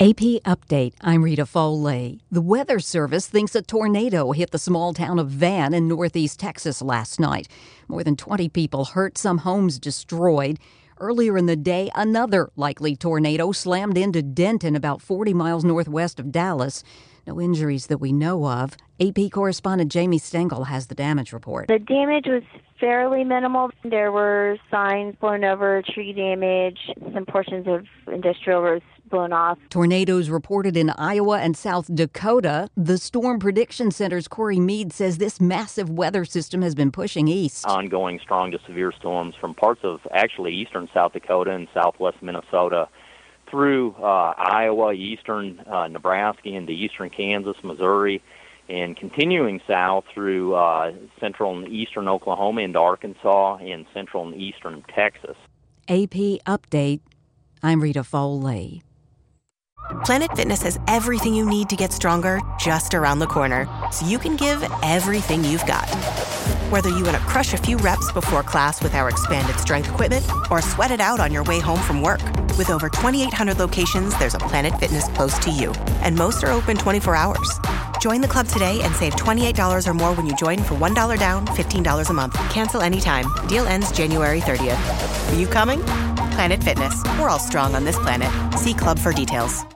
AP Update, I'm Rita Foley. The Weather Service thinks a tornado hit the small town of Van in northeast Texas last night. More than 20 people hurt, some homes destroyed. Earlier in the day, another likely tornado slammed into Denton, about 40 miles northwest of Dallas. No injuries that we know of. AP correspondent Jamie Stengel has the damage report. The damage was fairly minimal. There were signs blown over, tree damage, some portions of industrial roads blown off. Tornadoes reported in Iowa and South Dakota. The Storm Prediction Center's Corey Mead says this massive weather system has been pushing east. Ongoing strong to severe storms from parts of actually eastern South Dakota and southwest Minnesota through Iowa, eastern Nebraska, into eastern Kansas, Missouri, and continuing south through central and eastern Oklahoma into Arkansas and central and eastern Texas. AP Update, I'm Rita Foley. Planet Fitness has everything you need to get stronger just around the corner, so you can give everything you've got. Whether you want to crush a few reps before class with our expanded strength equipment or sweat it out on your way home from work. With over 2,800 locations, there's a Planet Fitness close to you, and most are open 24 hours. Join the club today and save $28 or more when you join for $1 down, $15 a month. Cancel anytime. Deal ends January 30th. Are you coming? Planet Fitness. We're all strong on this planet. See club for details.